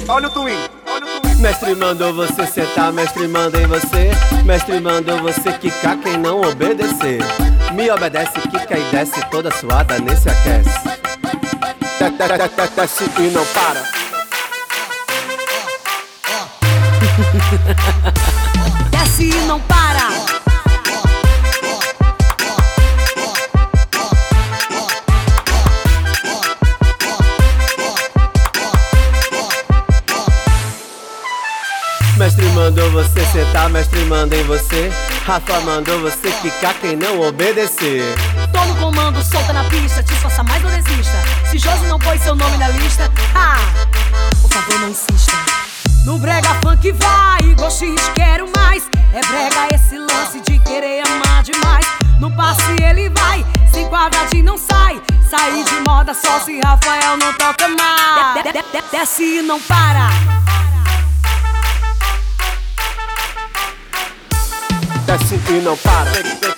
Olha o twin. Mestre mandou você sentar, mestre manda em você. Mestre mandou você quicar quem não obedecer. Me obedece, quica e desce toda suada, nesse aquece. Desce e não para. Desce e não para. Mestre mandou você sentar, mestre manda em você. Rafa mandou você quicar quem não obedecer. Tô no comando, solta na pista, te esforça mais ou desista. Se Josi não pôs seu nome na lista, por favor não insista. No brega funk vai, gostinhos quero mais. É brega esse lance de querer amar demais. No passe ele vai, sem quadradinho não sai. Sair de moda só se Rafael não toca mais. Desce e não para. Desce e não para.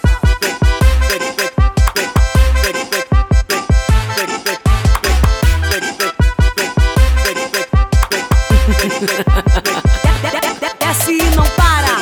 Desce e não para.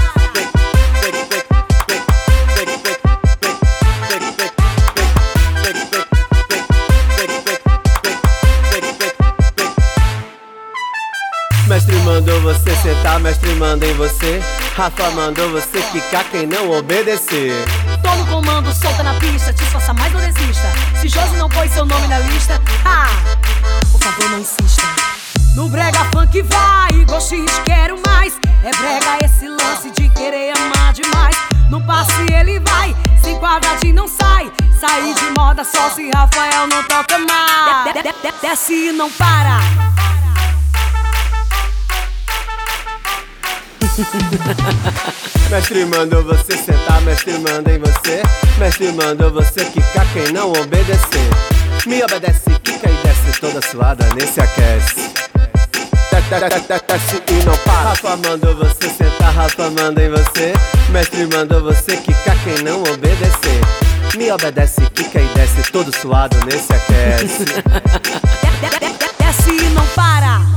Mestre mandou você sentar, mestre manda em você. Rafa mandou você quicar quem não obedecer. Tô no comando, solta na pista, te esforça mais ou desista. Se Josi não pôs seu nome na lista, por favor não insista. No brega funk vai, gostinhos quero mais. É brega esse lance de querer amar demais. No passe ele vai, sem quadradinho não sai. Sair de moda só se Rafael não toca mais. Desce e não para. Mestre mandou você sentar, mestre manda em você. Mestre mandou você quicar quem não obedecer. Me obedece, quica e desce toda suada, nesse aquece. Desce e não para. Rafa mandou você sentar, Rafa manda em você. Mestre mandou você quicar quem não obedecer. Me obedece, quica e desce todo suado, nesse aquece. Desce e não para.